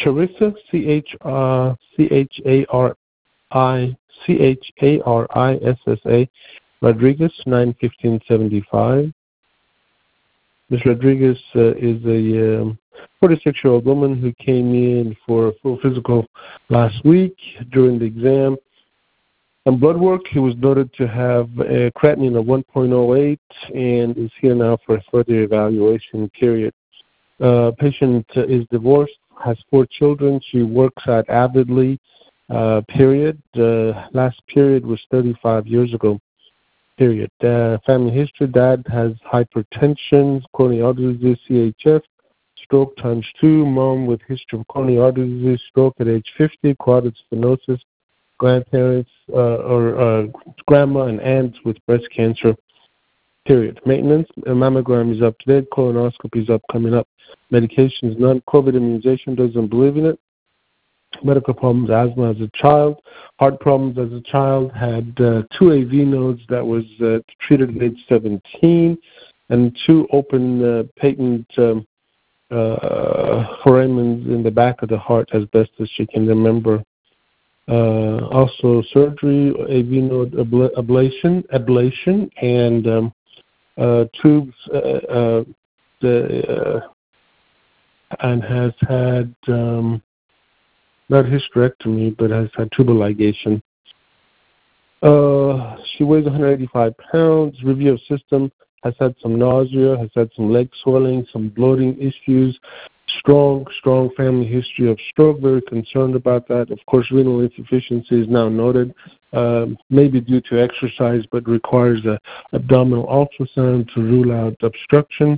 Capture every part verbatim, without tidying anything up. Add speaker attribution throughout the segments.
Speaker 1: Charissa, C H A R I C H A R I S S A Rodriguez, nine fifteen seventy-five. Miz Rodriguez uh, is a um, forty-six-year-old woman who came in for a full physical last week. During the exam and blood work, he was noted to have a creatinine of one point oh eight and is here now for a further evaluation period. Uh, patient uh, is divorced, has four children. She works at Avidly, uh, period. Uh, last period was thirty-five years ago, period. Uh, family history, dad has hypertension, coronary artery disease, C H F, stroke times two. Mom with history of coronary artery disease, stroke at age fifty, carotid stenosis. Grandparents uh, or uh, grandma and aunts with breast cancer, period. Maintenance, a mammogram is up to date, colonoscopy is up coming up. Medications, none. COVID immunization, doesn't believe in it. Medical problems, asthma as a child. Heart problems as a child, had uh, two A V nodes that was uh, treated at age seventeen, and two open uh, patent um, uh, foramens in the back of the heart as best as she can remember. Uh, also surgery, A V node abla- ablation, ablation, and um, uh, tubes, uh, uh, the, uh, and has had um, not hysterectomy, but has had tubal ligation. Uh, she weighs one hundred eighty-five pounds. Review of system, has had some nausea, has had some leg swelling, some bloating issues. Strong, strong family history of stroke, very concerned about that. Of course, renal insufficiency is now noted, uh, maybe due to exercise, but requires an abdominal ultrasound to rule out obstruction.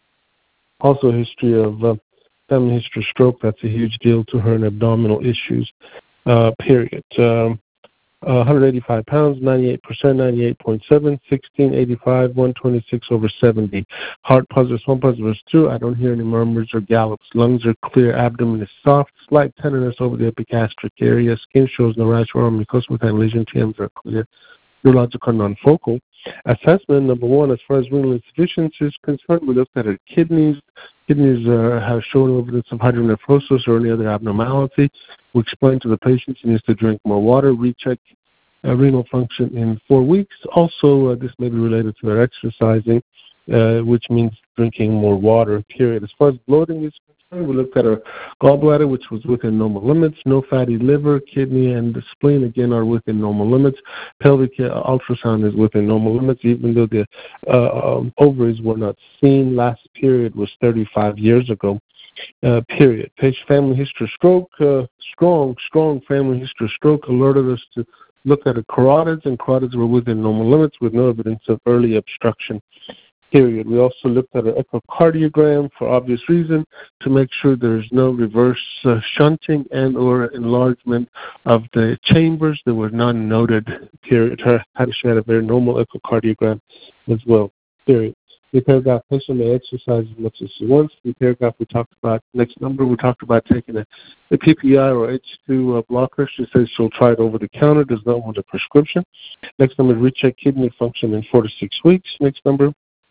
Speaker 1: Also, history of uh, family history of stroke, that's a huge deal to her, and abdominal issues, uh, period. Um, uh, one hundred eighty-five pounds, ninety-eight percent, ninety-eight point seven, sixteen eighty-five, one twenty-six over seventy. Heart positive, one positive two. I don't hear any murmurs or gallops. Lungs are clear. Abdomen is soft. Slight tenderness over the epigastric area. Skin shows no rash or mucous with lesion. T Ms are clear. Neurological non-focal. Assessment, number one, as far as renal insufficiency is concerned, we looked at her kidneys. Kidneys uh, have shown evidence of hydronephrosis or any other abnormality. We explained to the patient she needs to drink more water, recheck uh, renal function in four weeks. Also, uh, this may be related to her exercising, uh, which means drinking more water, period. As far as bloating is concerned, we looked at her gallbladder, which was within normal limits. No fatty liver, kidney, and the spleen, again, are within normal limits. Pelvic ultrasound is within normal limits, even though the uh, um, ovaries were not seen. Last period was thirty-five years ago, uh, period. Patient family history of stroke, uh, strong, strong family history of stroke alerted us to look at her carotids, and carotids were within normal limits with no evidence of early obstruction. Period. We also looked at an echocardiogram for obvious reason to make sure there's no reverse uh, shunting and or enlargement of the chambers. There were none noted. Period. Her she had a very normal echocardiogram as well. Period. The paragraph, patient may exercise as much as she wants. The paragraph we talked about, next number, we talked about taking a, a P P I or H two uh, blocker. She says she'll try it over the counter, does not want a prescription. Next number, recheck kidney function in four to six weeks. Next number,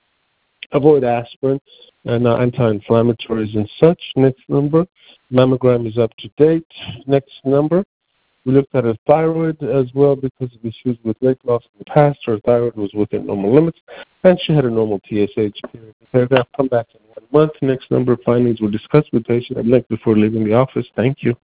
Speaker 1: avoid aspirin and uh, anti-inflammatories and such. Next number, mammogram is up to date. Next number, we looked at her thyroid as well because of issues with weight loss in the past. Her thyroid was within normal limits, and she had a normal T S H period. The paragraph, come back in one month. Next number, findings were discussed with patient at length before leaving the office. Thank you.